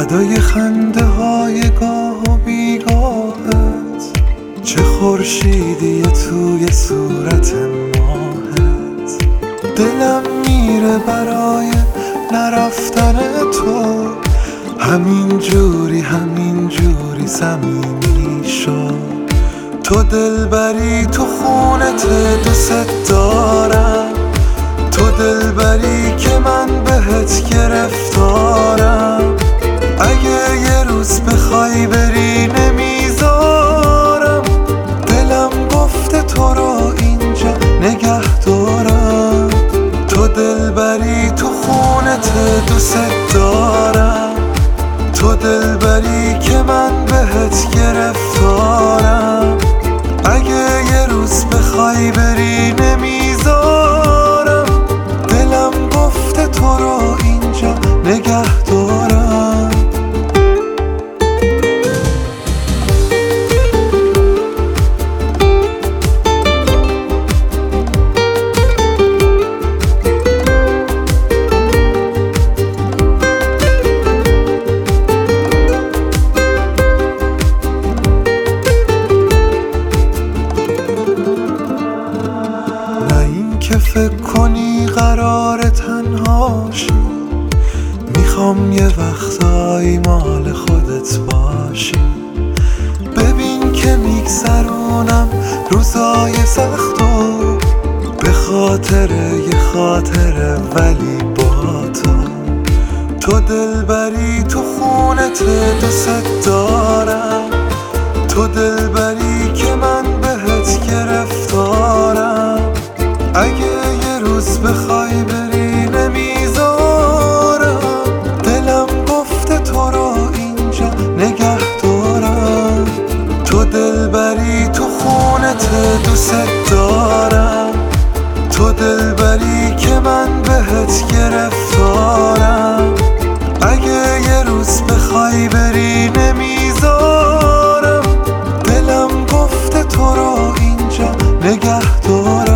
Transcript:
ادای خنده های گاه و بیگاهت، چه خورشیدی توی صورت ماهت. دلم میره برای نرفتن تو، همین جوری صمیمی شو. تو دلبری تو خونت دوست دارم، تو دلبری که من بهت گرفتارم. اگه یه روز بخوای بری نمیذارم، دلم گفته تو رو اینجا نگه دارم. تو دلبری تو خونت دوست دارم، تو دلبری که من بهت گرفتارم. اگه یه روز بخوای بری نمیذارم، دلم گفته تو رو اینجا نگه دارم. که فکر کنی قرار تنهاشی، میخوام یه وقتایی مال خودت باشی. ببین که میگذرونم روزای سختو، به خاطر یه خاطره ولی با تو. تو دلبری تو خونت دوست دارم، تو دلبری که من بهت گرفتارم. اگه یه روز بخوای بری نمیذارم، دلم گفته تو رو اینجا نگه دارم. تو دلبری تو خونت دوست دارم، تو دلبری که من بهت گرفتارم. اگه یه روز بخوای بری نمیذارم، دلم گفته تو رو اینجا نگه دارم.